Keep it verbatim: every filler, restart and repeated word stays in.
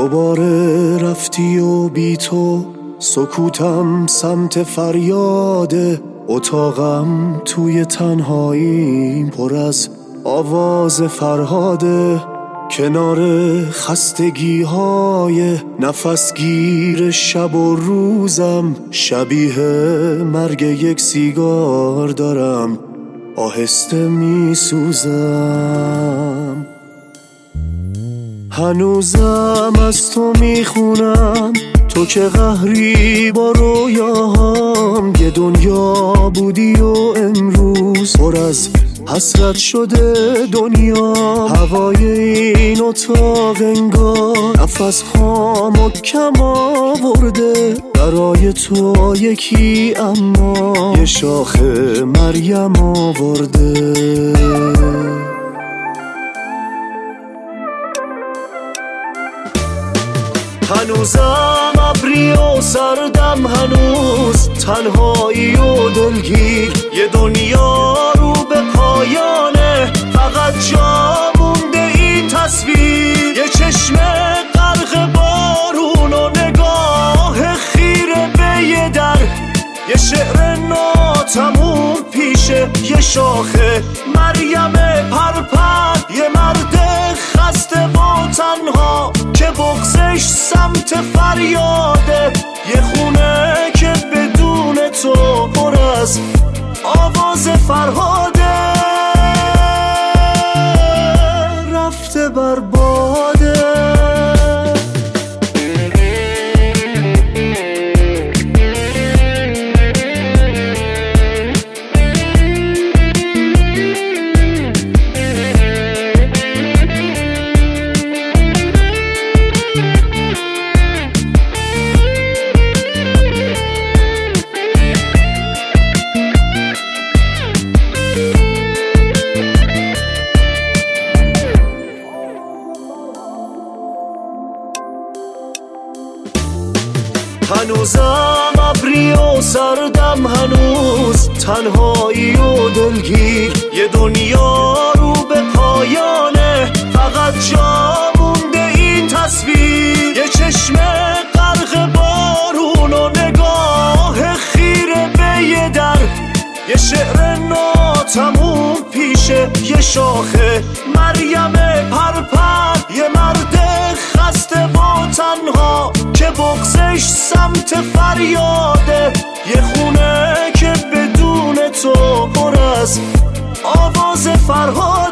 دوباره رفتی و بی تو سکوتم سمت فریاده، اتاقم توی تنهاییم پر از آواز فرهاده، کنار خستگی های نفس گیر شب و روزم، شبیه مرگ یک سیگار دارم آهسته می سوزم. هنوزم از تو میخونم، تو که قهری با رویاهام، یه دنیا بودی و امروز پر از حسرت شده دنیا. هوای این اتاق انگار نفس خام و کم آورده، برای تو یکی اما یه شاخ مریم آورده. هنوزم ابری و سردم، هنوز تنهایی و دلگیر، یه دنیا رو به پایانه، فقط جا مونده این تصویر، یه چشم غرق بارون و نگاه خیره به یه در، یه شعر ناتموم پیشه یه شاخه مریم پرپر، یه مرد خسته و تنها که بغضش سمت فریاده، یه خونه که بدون تو پر از آواز فرهاده، رفته برباده. هنوزم ابری و سردم، هنوز تنهایی و دلگیر، یه دنیا رو به پایانه، فقط جا مونده این تصویر، یه چشم غرق بارون و نگاه خیره به یه در، یه شعر ناتموم پیشه یه شاخه مریم پرپر، یه مرد خسته و تنها که بغضش سمت فریاده، یه خونه که بدون تو پر از آواز فرهاده.